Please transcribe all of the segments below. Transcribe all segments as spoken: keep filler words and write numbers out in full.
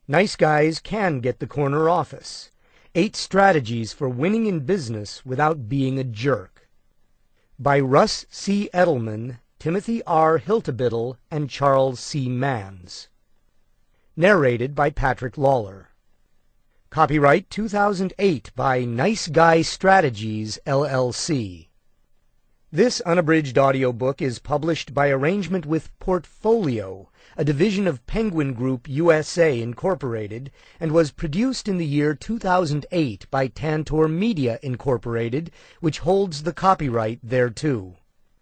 Nice guys can get the corner office. Eight strategies for winning in business without being a jerk. By Russ C. Edelman, Timothy R. Hiltebittle, and Charles C. Manns. Narrated by Patrick Lawler. Copyright two thousand eight by Nice Guy Strategies, L L C. This unabridged audiobook is published by arrangement with Portfolio, a division of Penguin Group U S A Incorporated, and was produced in the year two thousand eight by Tantor Media Incorporated, which holds the copyright thereto.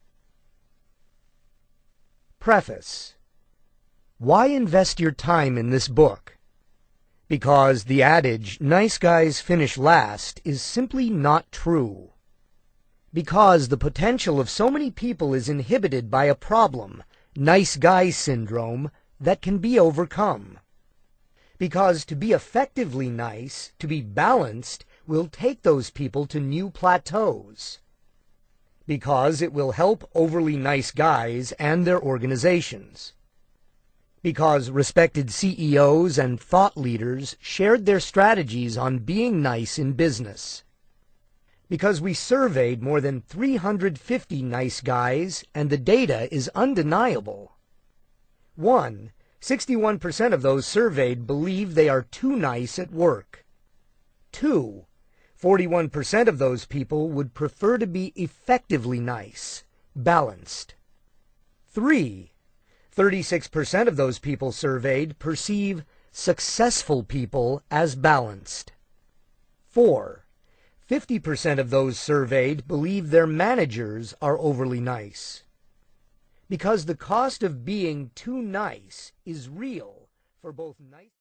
Preface. Why invest your time in this book? Because the adage, nice guys finish last, is simply not true. Because the potential of so many people is inhibited by a problem, nice guy syndrome, that can be overcome. Because to be effectively nice, to be balanced, will take those people to new plateaus. Because it will help overly nice guys and their organizations. Because respected C E Os and thought leaders shared their strategies on being nice in business. Because we surveyed more than three hundred fifty nice guys, and the data is undeniable. One, sixty-one percent of those surveyed believe they are too nice at work. Two, forty-one percent of those people would prefer to be effectively nice, balanced. Three, thirty-six percent of those people surveyed perceive successful people as balanced. Four, fifty percent of those surveyed believe their managers are overly nice. Because the cost of being too nice is real for both nice